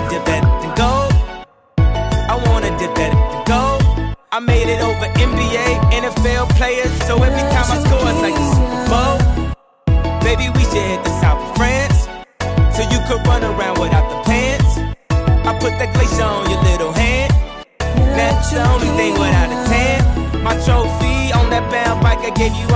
dip that and go. I wanna dip that and go. I made it over NBA, NFL players, so every time I score it's like a Super Bowl. Baby, we should hit the south of France, so you could run around without the pants. I put that glacier on your little hand. That's the only thing without a tan. My trophy on that bad bike I gave you